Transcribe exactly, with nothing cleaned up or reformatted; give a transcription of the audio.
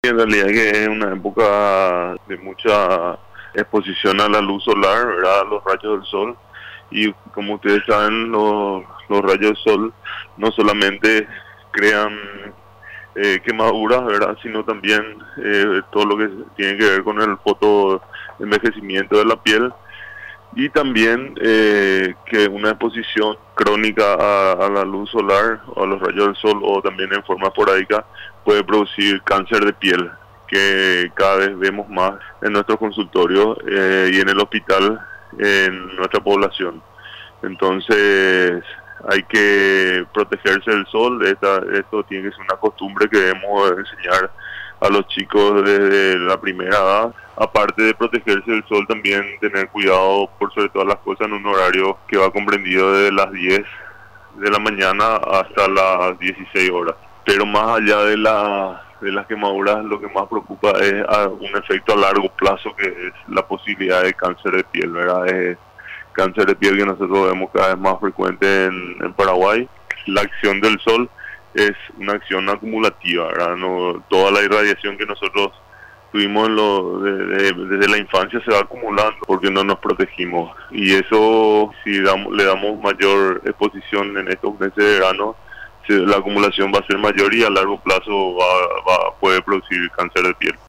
En realidad que es una época de mucha exposición a la luz solar, ¿verdad? A los rayos del sol. Y como ustedes saben, los, los rayos del sol no solamente crean eh, quemaduras, ¿verdad? Sino también eh, todo lo que tiene que ver con el fotoenvejecimiento de la piel. Y también eh, que una exposición crónica a, a la luz solar o a los rayos del sol o también en forma esporádica puede producir cáncer de piel, que cada vez vemos más en nuestros consultorios eh, y en el hospital en nuestra población. Entonces hay que protegerse del sol. Esta, esto tiene que ser una costumbre que debemos enseñar a los chicos desde la primera edad. Aparte de protegerse del sol, también tener cuidado por sobre todas las cosas en un horario que va comprendido desde las diez de la mañana hasta las dieciséis horas. Pero más allá de, la, de las quemaduras, lo que más preocupa es a un efecto a largo plazo, que es la posibilidad de cáncer de piel, ¿verdad? Es cáncer de piel que nosotros vemos cada vez más frecuente en, en Paraguay. La acción del sol es una acción acumulativa, ¿verdad? No, toda la irradiación que nosotros tuvimos en lo, de, de, desde la infancia se va acumulando porque no nos protegimos. Y eso, si damos, le damos mayor exposición en estos meses de verano, la acumulación va a ser mayor y a largo plazo va, va, puede producir cáncer de piel.